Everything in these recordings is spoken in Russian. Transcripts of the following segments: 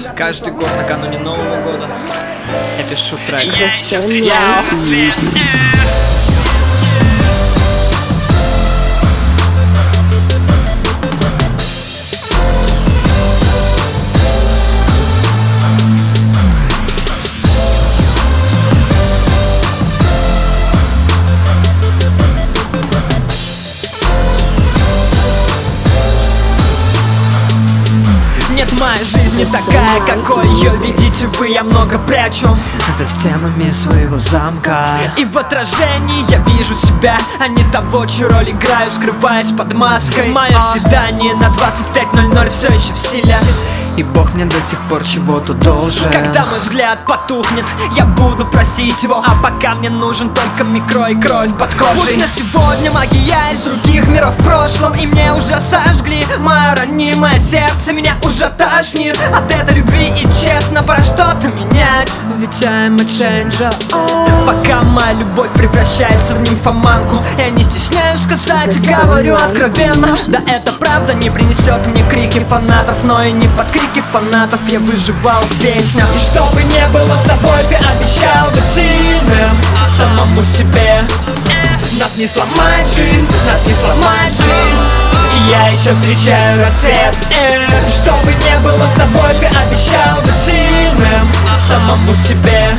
Каждый год накануне Нового года я пишу трек. Моя жизнь не такая, какой ее видите вы, я много прячу за стенами своего замка. И в отражении я вижу себя, а не того, чью роль играю, скрываясь под маской. Мое свидание на 25:00 все еще в силе, и Бог мне до сих пор чего-то должен. Когда мой взгляд потухнет, я буду просить его, а пока мне нужен только микро и кровь под кожей. Пусть на сегодня магия из других миров в прошлом, и мне уже сожгли мое ранимое сердце, меня уже тошнит от этой любви, и честно, пора что-то менять, ведь I'm a changer. Пока моя любовь превращается в нимфоманку, я не стесняюсь сказать, говорю откровенно. Да, это правда не принесет мне крики фанатов, но и не под крики фанатов я выживал в песнях. И чтобы не было с тобой, ты обещал быть сильным самому себе. Нас не сломает жизнь, нас не сломает жизнь, и я еще встречаю рассвет. Чтобы не было с тобой, ты обещал быть сильным самому себе.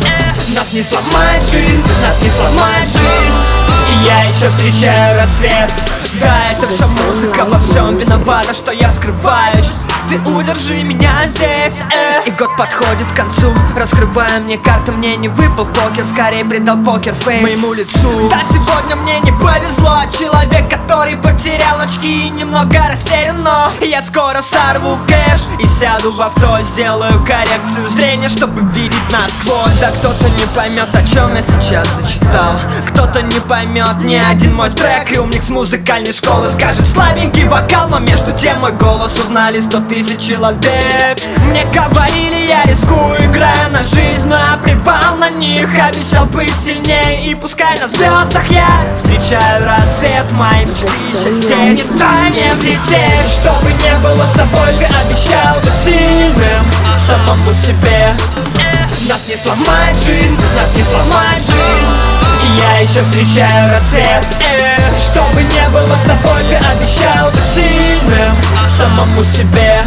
Нас не сломает жизнь, нас не сломает жизнь, и я еще встречаю рассвет. Да, это все музыка, во всем виновата, что я скрываюсь. Ты удержи меня здесь, И год подходит к концу, раскрывая мне карты, мне не выпал покер, скорее придал покер-фейс моему лицу. Да, сегодня мне не повезло, человек, который потерял очки и немного растерян, но я скоро сорву кэш и сяду в авто, сделаю коррекцию зрения, чтобы видеть насквозь. Да, кто-то не поймет, о чем я сейчас зачитал, кто-то не поймет ни один мой трек, и умник с музыкальной школы скажет слабенький вокал, но между тем мой голос узнали 100 000 человек. Мне говорили, я рискую, играя на жизнь, но я плевал на них, обещал быть сильнее, и пускай на звездах я встречаю рассвет. Мои мечты еще здесь, не дай мне взлететь. Чтобы не было с тобой, ты обещал быть сильным самому себе. Нас не сломает жизнь, нас не сломает жизнь, и я еще встречаю рассвет. Чтобы не было с тобой, ты обещал быть сильным самому себе.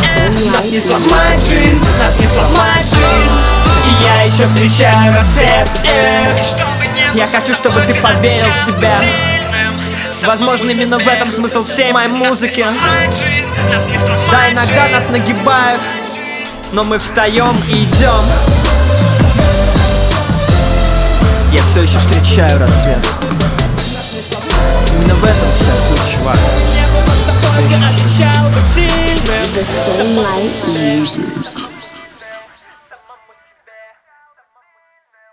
Нас не сломает жизнь, нас не сломает жизнь, и я еще встречаю рассвет. Я хочу, чтобы ты поверил в себя. Возможно, именно в этом смысл всей моей музыки. Да, иногда нас нагибают, но мы встаем и идем. Я все еще встречаю рассвет. Именно в этом вся суть, чувак. The same light music.